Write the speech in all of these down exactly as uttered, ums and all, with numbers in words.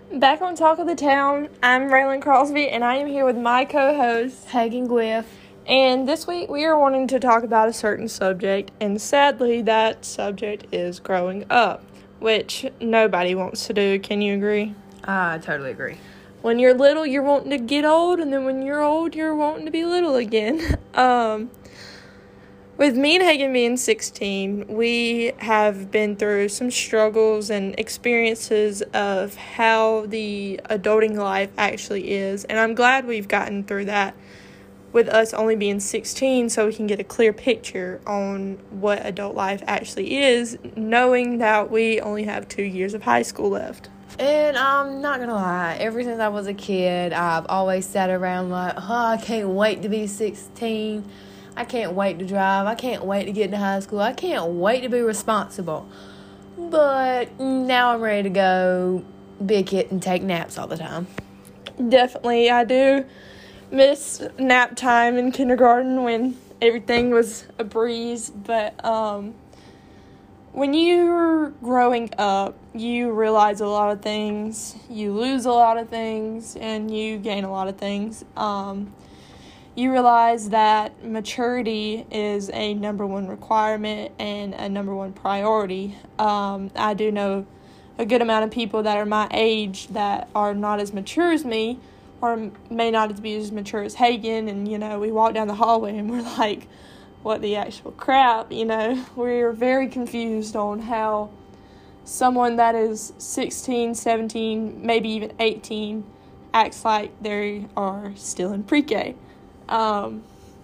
Back on Talk of the Town, I'm Raylan Crosby, and I am here with my co-host, Hagen Gwiff. And this week we are wanting to talk about a certain subject, and sadly that subject is growing up, which nobody wants to do. Can you agree? I totally agree. When you're little, you're wanting to get old, and then when you're old, you're wanting to be little again. um... With me and Hagen being sixteen, we have been through some struggles and experiences of how the adulting life actually is. And I'm glad we've gotten through that with us only being sixteen, so we can get a clear picture on what adult life actually is, knowing that we only have two years of high school left. And I'm not going to lie, ever since I was a kid, I've always sat around like, oh, I can't wait to be sixteen. I can't wait to drive. I can't wait to get into high school. I can't wait to be responsible. But now I'm ready to go be a kid and take naps all the time. Definitely, I do miss nap time in kindergarten when everything was a breeze. But um, when you're growing up, you realize a lot of things. You lose a lot of things, and you gain a lot of things. Um You realize that maturity is a number one requirement and a number one priority. Um, I do know a good amount of people that are my age that are not as mature as me, or may not be as mature as Hagen. And, you know, we walk down the hallway and we're like, what the actual crap? You know, we're very confused on how someone that is sixteen, seventeen, maybe even eighteen acts like they are still in pre-K. Um,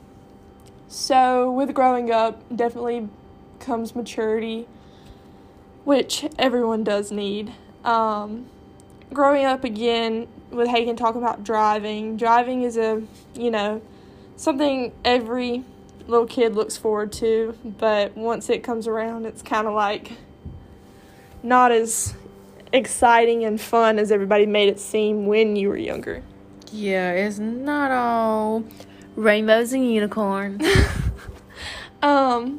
so with growing up, definitely comes maturity, which everyone does need. Um, growing up again, with Hagen talking about driving, driving is a, you know, something every little kid looks forward to, but once it comes around, it's kind of like not as exciting and fun as everybody made it seem when you were younger. Yeah, it's not all rainbows and unicorns. um,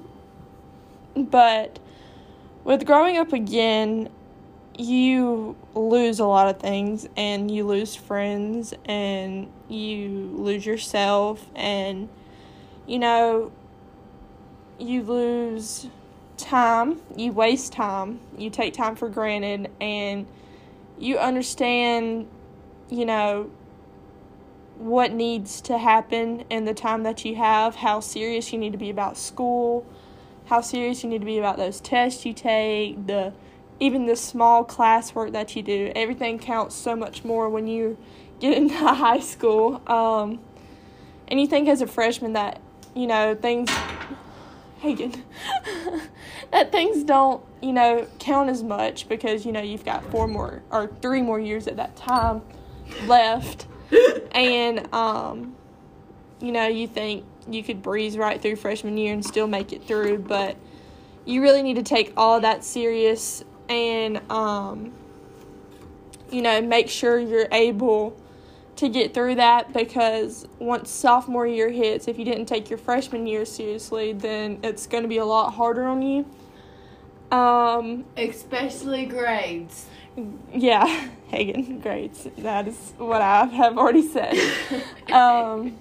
but with growing up again, you lose a lot of things, and you lose friends, and you lose yourself, and, you know, you lose time, you waste time, you take time for granted, and you understand, you know, what needs to happen in the time that you have, how serious you need to be about school, how serious you need to be about those tests you take, the even the small classwork that you do. Everything counts so much more when you get into high school. Um, and you think as a freshman that, you know, things, Hagen, that things don't, you know, count as much because, you know, you've got four more or three more years at that time left. And, um, you know, you think you could breeze right through freshman year and still make it through, but you really need to take all that serious and, um, you know, make sure you're able to get through that, because once sophomore year hits, if you didn't take your freshman year seriously, then it's going to be a lot harder on you. Um, Especially grades. Yeah, Hagen, grades. That is what I have already said. Um,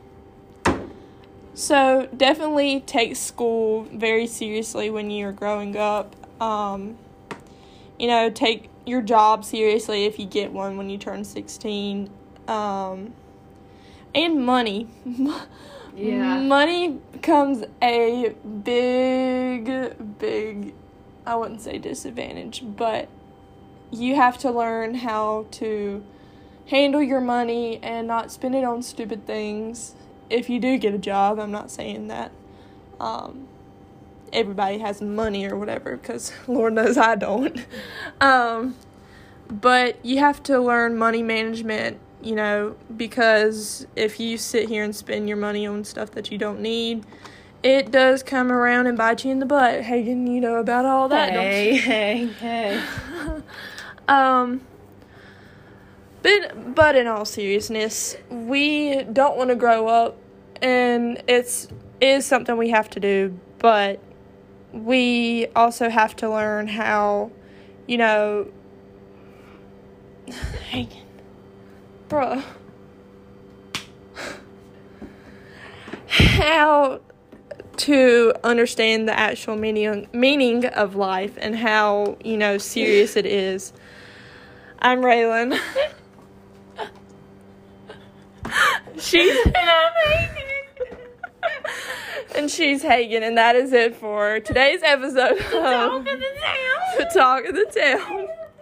so definitely take school very seriously when you're growing up. Um, you know, take your job seriously if you get one when you turn sixteen. Um, and money. Yeah. Money becomes a big, big, I wouldn't say disadvantage, but you have to learn how to handle your money and not spend it on stupid things. If you do get a job, I'm not saying that um, everybody has money or whatever, because Lord knows I don't. um, but you have to learn money management, you know, because if you sit here and spend your money on stuff that you don't need, it does come around and bite you in the butt. Hagen, you know about all that, Hey, don't you? hey, hey. Um, but, but in all seriousness, we don't want to grow up, and it's is something we have to do, but we also have to learn how, you know, Hagen. Bruh. How to understand the actual meaning meaning of life and how, you know, serious it is. I'm Raylan. She's and I'm Hagen. And she's Hagen, and that is it for today's episode of Talk of the Town. The Talk of the Town.